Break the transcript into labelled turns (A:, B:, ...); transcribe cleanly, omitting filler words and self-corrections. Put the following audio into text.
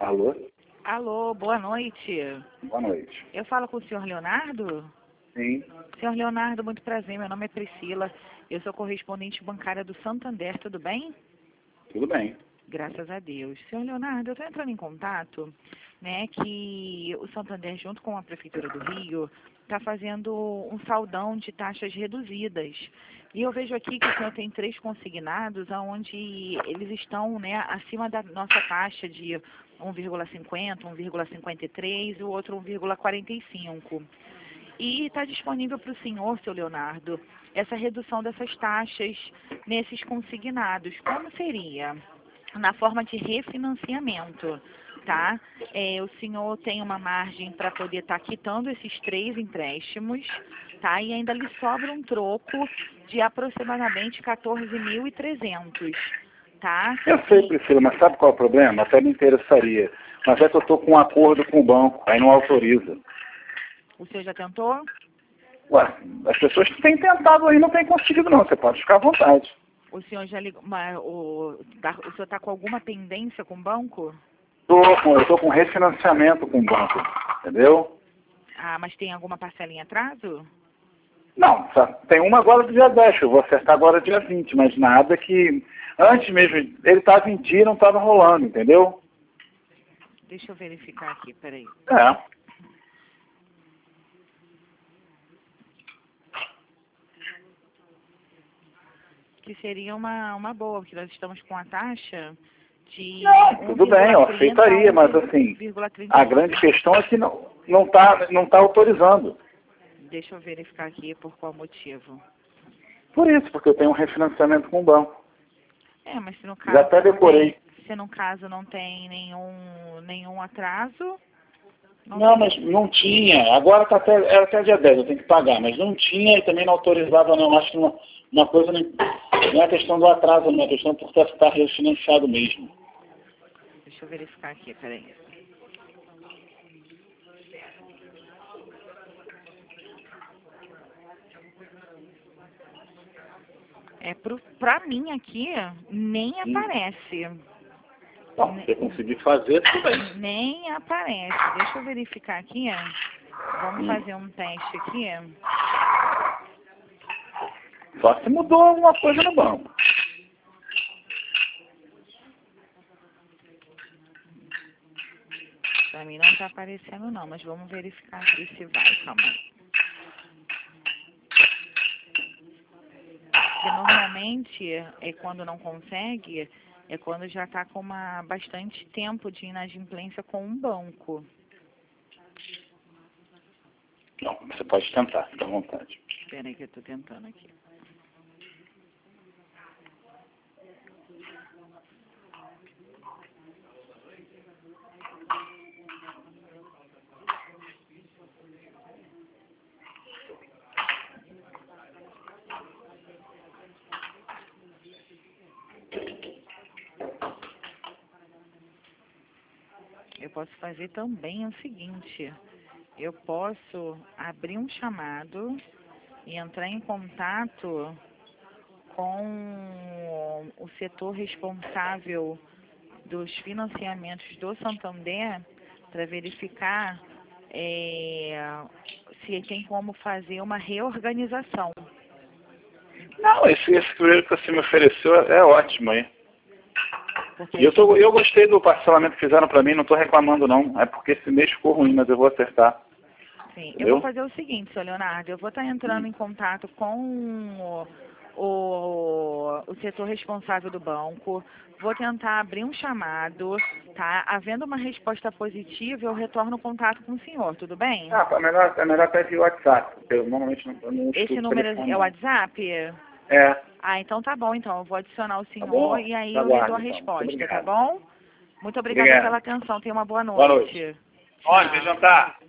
A: Alô?
B: Alô, boa noite.
A: Boa noite.
B: Eu falo com o senhor Leonardo?
A: Sim,
B: Senhor Leonardo, muito prazer, meu nome é Priscila. Eu sou correspondente bancária do Santander, tudo bem?
A: tudo bem.
B: Graças a Deus. Senhor Leonardo, eu estou entrando em contato, né, que o Santander, junto com a Prefeitura do Rio, está fazendo um saldão de taxas reduzidas. E eu vejo aqui que o senhor tem 3 consignados, onde eles estão, né, acima da nossa taxa de 1,50, 1,53 e o outro 1,45. E está disponível para o senhor, seu Leonardo, essa redução dessas taxas nesses consignados. Como seria? Na forma de refinanciamento, tá? O senhor tem uma margem para poder estar quitando esses 3 empréstimos, tá? E ainda lhe sobra um troco de aproximadamente 14.300, tá?
A: Eu sei, Priscila, mas sabe qual é o problema? Até me interessaria. Mas é que eu estou com um acordo com o banco, aí não autoriza.
B: O senhor já tentou?
A: Ué, as pessoas que têm tentado aí não têm conseguido não, você pode ficar à vontade.
B: O senhor já ligou, o senhor está com alguma pendência com o banco?
A: Eu estou com refinanciamento com o banco, entendeu?
B: Ah, mas tem alguma parcela em atraso?
A: Não, tem uma agora do dia 10, eu vou acertar agora dia 20, mas nada que... Antes mesmo, ele estava em dia e não estava rolando, entendeu?
B: Deixa eu verificar aqui, peraí.
A: É.
B: Que seria uma boa, porque nós estamos com a taxa de
A: Não, tudo bem, eu
B: 1,30
A: aceitaria, mas assim,
B: 1,31.
A: a grande questão é que não tá autorizando.
B: Deixa eu verificar aqui por qual motivo.
A: Por isso, porque eu tenho um refinanciamento com o banco.
B: Mas se no
A: Já
B: caso
A: até decorei.
B: não tem nenhum atraso,
A: Não, mas não tinha. Agora era até dia 10, eu tenho que pagar, mas não tinha e também não autorizava não. Acho que uma coisa não é questão do atraso, não é questão por estar refinanciado mesmo.
B: deixa eu verificar aqui, peraí. Pra mim aqui, nem aparece.
A: Bom, se eu conseguir fazer, tudo bem.
B: Nem aparece. Deixa eu verificar aqui. Vamos fazer um teste aqui.
A: Só se mudou alguma coisa no banco.
B: Pra mim não tá aparecendo não, mas vamos verificar aqui se vai. Calma aí. Porque normalmente, quando não consegue, é quando já está com bastante tempo de inadimplência com um banco.
A: Não, você pode tentar, fica à vontade.
B: Espera aí que eu estou tentando aqui. Eu posso fazer também o seguinte, eu posso abrir um chamado e entrar em contato com o setor responsável dos financiamentos do Santander para verificar se tem como fazer uma reorganização.
A: Não, esse primeiro que você me ofereceu é ótimo aí.
B: Porque
A: E eu gostei do parcelamento que fizeram para mim, não estou reclamando não. É porque esse mês ficou ruim, mas eu vou acertar.
B: sim,
A: entendeu?
B: eu vou fazer o seguinte, seu Leonardo, eu vou estar entrando em contato com o setor responsável do banco, vou tentar abrir um chamado, tá? Havendo uma resposta positiva, eu retorno o contato com o senhor, tudo bem?
A: Ah, é melhor até via WhatsApp, porque eu normalmente não
B: Esse
A: estudo
B: número
A: telefone,
B: é o
A: não.
B: WhatsApp?
A: É,
B: Ah, então tá bom, então eu vou adicionar o
A: tá
B: senhor
A: bom?
B: e aí
A: Tá
B: eu lhe
A: guarda,
B: dou a
A: então.
B: resposta,
A: Muito
B: tá
A: obrigado.
B: bom? Muito obrigada
A: Obrigado.
B: pela atenção, tenha uma boa
A: Boa noite.
B: noite.
A: Olha,
B: Tchau.
A: vem jantar.